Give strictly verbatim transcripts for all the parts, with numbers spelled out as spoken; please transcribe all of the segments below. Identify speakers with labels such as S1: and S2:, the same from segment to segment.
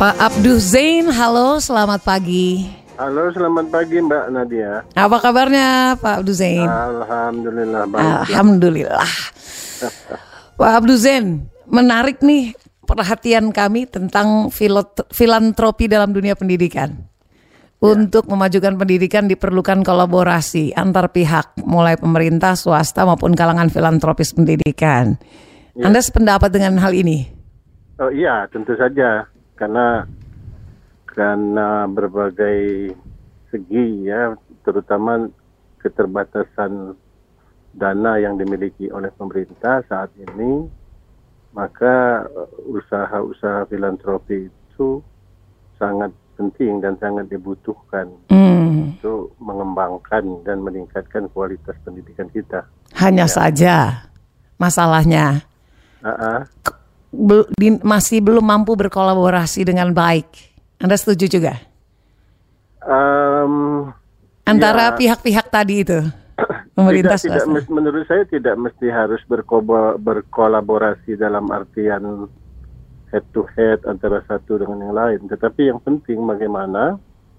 S1: Pak Abdu Zain, halo, selamat pagi.
S2: Halo, selamat pagi Mbak Nadia.
S1: Apa kabarnya Pak Abdu Zain?
S2: Alhamdulillah baik.
S1: Alhamdulillah. Pak Abdu Zain, menarik nih perhatian kami tentang filot- filantropi dalam dunia pendidikan. Ya. Untuk memajukan pendidikan diperlukan kolaborasi antar pihak, mulai pemerintah, swasta maupun kalangan filantropis pendidikan. Ya. Anda sependapat dengan hal ini?
S2: Oh iya, tentu saja. Karena karena berbagai segi ya, terutama keterbatasan dana yang dimiliki oleh pemerintah saat ini, maka usaha-usaha filantropi itu sangat penting dan sangat dibutuhkan mm. untuk mengembangkan dan meningkatkan kualitas pendidikan kita.
S1: Hanya ya. saja masalahnya
S2: uh-uh.
S1: Bel, di, masih belum mampu berkolaborasi dengan baik. Anda setuju juga?
S2: Um,
S1: Antara
S2: ya,
S1: pihak-pihak tadi itu, pemerintah
S2: tidak, tidak, menurut saya tidak mesti harus berko- berkolaborasi dalam artian head to head antara satu dengan yang lain. Tetapi yang penting bagaimana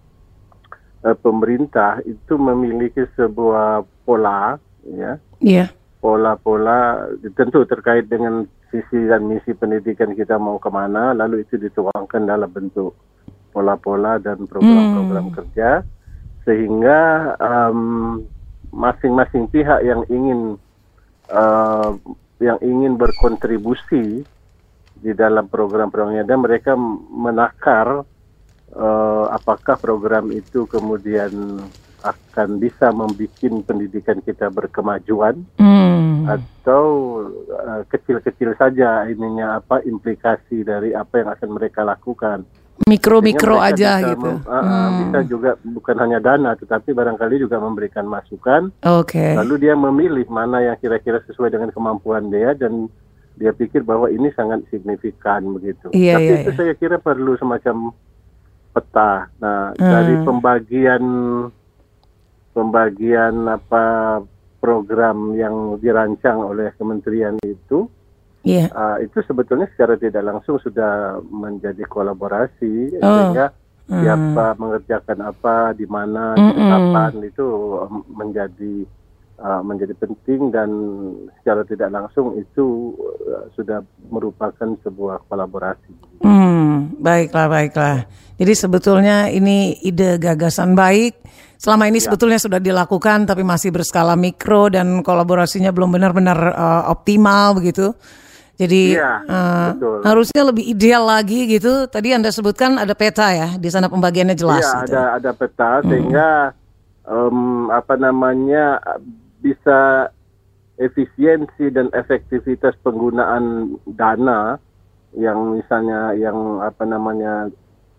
S2: uh, pemerintah itu memiliki sebuah pola, ya,
S1: yeah.
S2: pola-pola tentu terkait dengan visi dan misi pendidikan kita mau kemana, lalu itu dituangkan dalam bentuk pola-pola dan program-program hmm. kerja, sehingga um, masing-masing pihak yang ingin uh, yang ingin berkontribusi di dalam program-programnya dan mereka menakar uh, apakah program itu kemudian akan bisa membuat pendidikan kita berkemajuan hmm. atau uh, kecil-kecil saja ininya apa implikasi dari apa yang akan mereka lakukan.
S1: Mikro-mikro aja
S2: bisa
S1: gitu.
S2: Mem, uh, hmm. Bisa juga bukan hanya dana tetapi barangkali juga memberikan masukan.
S1: Oke. Okay.
S2: Lalu dia memilih mana yang kira-kira sesuai dengan kemampuan dia dan dia pikir bahwa ini sangat signifikan begitu.
S1: Iya,
S2: Tapi
S1: iya,
S2: itu
S1: iya.
S2: saya kira perlu semacam peta. Nah,
S1: hmm.
S2: dari pembagian pembagian apa program yang dirancang oleh kementerian itu, yeah. uh, itu sebetulnya secara tidak langsung sudah menjadi kolaborasi, oh. sehingga mm. siapa mengerjakan apa, di mana, kapan itu menjadi uh, menjadi penting dan secara tidak langsung itu uh, sudah merupakan sebuah kolaborasi.
S1: Hmm, baiklah, baiklah. Jadi sebetulnya ini ide gagasan baik. Selama ini ya. sebetulnya sudah dilakukan tapi masih berskala mikro dan kolaborasinya belum benar-benar uh, optimal begitu. Jadi ya, uh, harusnya lebih ideal lagi gitu. Tadi Anda sebutkan ada peta ya, di sana pembagiannya jelas.
S2: Iya,
S1: gitu.
S2: ada ada peta hmm. sehingga um, apa namanya bisa efisiensi dan efektivitas penggunaan dana yang misalnya yang apa namanya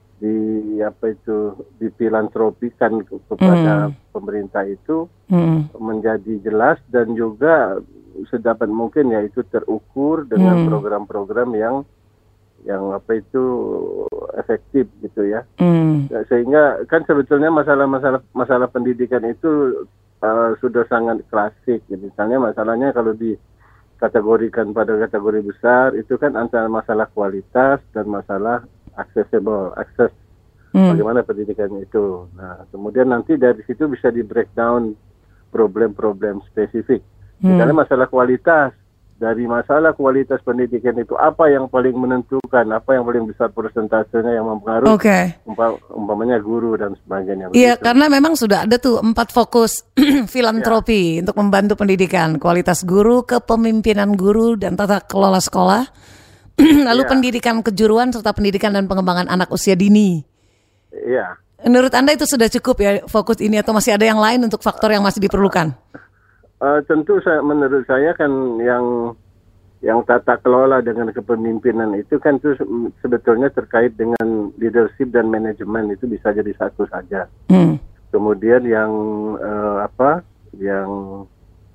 S2: di apa itu difilantropikan kepada mm. pemerintah itu mm. menjadi jelas dan juga sedapat mungkin ya itu terukur dengan mm. program-program yang yang apa itu efektif gitu ya. Mm. Sehingga kan sebetulnya masalah-masalah masalah pendidikan itu uh, sudah sangat klasik. Ya. Misalnya masalahnya kalau dikategorikan pada kategori besar itu kan antara masalah kualitas dan masalah accessible, akses hmm. bagaimana pendidikan itu. Nah, kemudian nanti dari situ bisa di breakdown problem-problem spesifik. Hmm. Misalnya masalah kualitas, dari masalah kualitas pendidikan itu apa yang paling menentukan, apa yang paling besar persentasenya yang mempengaruhi,
S1: okay.
S2: umpa, umpamanya guru dan sebagainya.
S1: Iya, karena memang sudah ada tuh empat fokus filantropi ya. Untuk membantu pendidikan, kualitas guru, kepemimpinan guru, dan tata kelola sekolah. Lalu ya. pendidikan kejuruan serta pendidikan dan pengembangan anak usia dini.
S2: Iya.
S1: Menurut Anda itu sudah cukup ya fokus ini atau masih ada yang lain untuk faktor yang masih diperlukan?
S2: Uh, tentu saya, menurut saya kan yang yang tata kelola dengan kepemimpinan itu kan itu sebetulnya terkait dengan leadership dan manajemen itu bisa jadi satu saja. Hmm. Kemudian yang uh, apa yang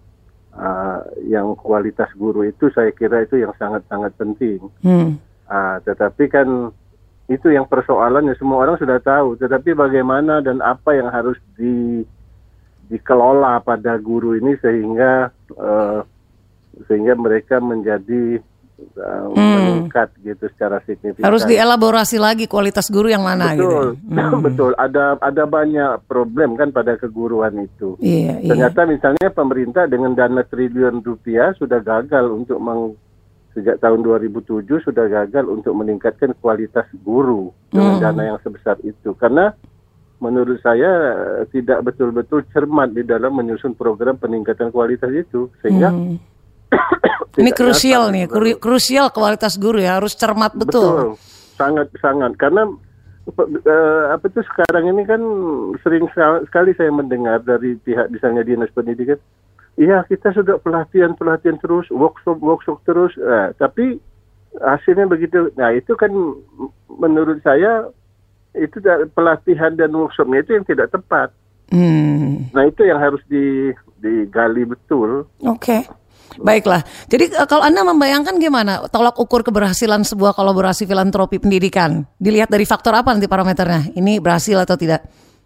S2: Uh, yang kualitas guru itu saya kira itu yang sangat-sangat penting. Hmm. Uh, tetapi kan itu yang persoalannya semua orang sudah tahu. Tetapi bagaimana dan apa yang harus di, dikelola pada guru ini sehingga uh, sehingga mereka menjadi uh, hmm. meningkat gitu secara signifikan.
S1: Harus dielaborasi lagi kualitas guru yang mana.
S2: Betul,
S1: gitu. Hmm.
S2: betul. Ada ada banyak problem kan pada keguruan itu.
S1: Iya,
S2: Ternyata
S1: iya.
S2: misalnya pemerintah dengan dana triliun rupiah sudah gagal untuk meng, sejak tahun dua ribu tujuh sudah gagal untuk meningkatkan kualitas guru dengan
S1: hmm.
S2: dana yang sebesar itu. Karena menurut saya tidak betul-betul cermat di dalam menyusun program peningkatan kualitas itu, sehingga
S1: hmm. ini krusial nih, kru, krusial kualitas guru ya, harus cermat betul.
S2: Betul, sangat-sangat. Karena uh, apa itu sekarang ini kan sering sekali saya mendengar dari pihak misalnya dinas pendidikan, iya kita sudah pelatihan-pelatihan terus, workshop-workshop terus, uh, tapi hasilnya begitu. Nah itu kan menurut saya itu pelatihan dan workshopnya itu yang tidak tepat. Hmm. Nah itu yang harus di, digali betul.
S1: Oke, okay. Baiklah. Jadi kalau Anda membayangkan gimana tolak ukur keberhasilan sebuah kolaborasi filantropi pendidikan? Dilihat dari faktor apa nanti parameternya? Ini berhasil atau tidak?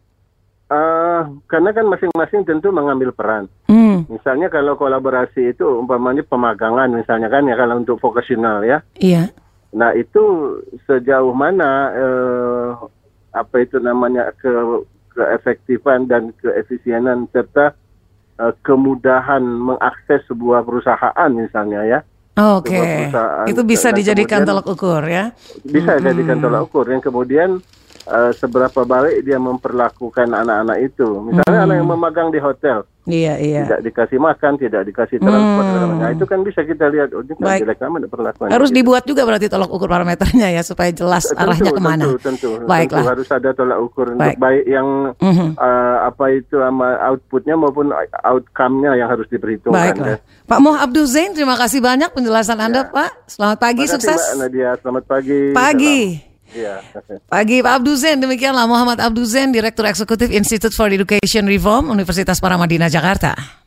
S2: Uh, karena kan masing-masing tentu mengambil peran.
S1: Hmm.
S2: Misalnya kalau kolaborasi itu umpamanya pemagangan misalnya kan ya kalau untuk vokasional ya.
S1: Iya.
S2: Nah itu sejauh mana uh, apa itu namanya ke keefektifan dan keefisienan serta uh, kemudahan mengakses sebuah perusahaan misalnya ya.
S1: Oh, Oke, okay. Itu bisa dijadikan tolak ukur ya?
S2: Bisa
S1: hmm.
S2: dijadikan tolak ukur yang kemudian uh, seberapa baik dia memperlakukan anak-anak itu. Misalnya hmm. anak yang memagang di hotel.
S1: Iya, iya.
S2: Tidak dikasih makan, tidak dikasih transport. Hmm. Nah itu kan bisa kita lihat, oh ini kan jelek amat perlakuan.
S1: Harus gitu. Dibuat juga berarti tolak ukur parameternya ya, supaya jelas tentu, arahnya kemana.
S2: Tentu, tentu.
S1: Baiklah.
S2: Tentu harus ada tolak ukur
S1: Baik.
S2: untuk baik yang
S1: mm-hmm.
S2: uh, apa itu sama outputnya maupun outcome-nya yang harus diperhitungkan.
S1: Baiklah. Ya. Pak Moh Abdul Zain, terima kasih banyak penjelasan Anda, ya. Pak. Selamat pagi,
S2: terima kasih,
S1: sukses.
S2: Mbak Nadia, selamat pagi.
S1: Pagi.
S2: Ya.
S1: Pagi Pak Abdul Zain, demikianlah Muhammad Abdul Zain, Direktur Eksekutif Institute for Education Reform, Universitas Paramadina, Jakarta.